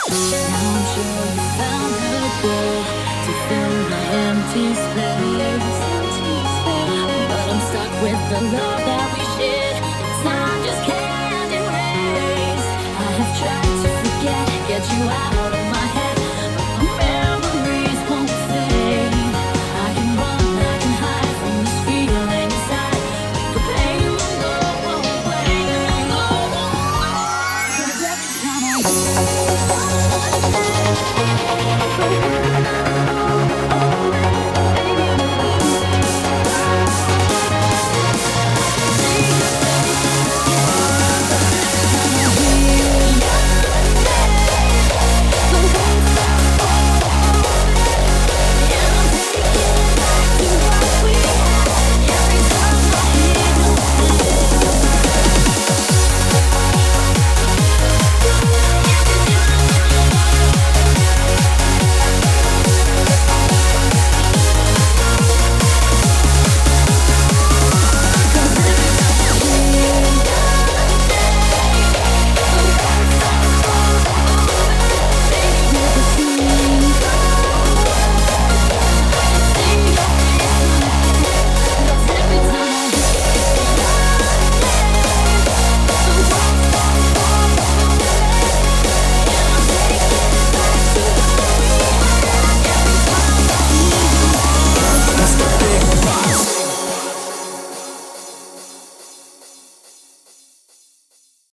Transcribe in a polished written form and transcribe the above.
Now I'm sure you found a way to fill my empty space, but I'm stuck with the love that we shared. And time just can't erase. I have tried to forget, get you out of my head, but the memories won't fade. I can run, I can hide from this feeling inside. The pain will go away, 'cause every time I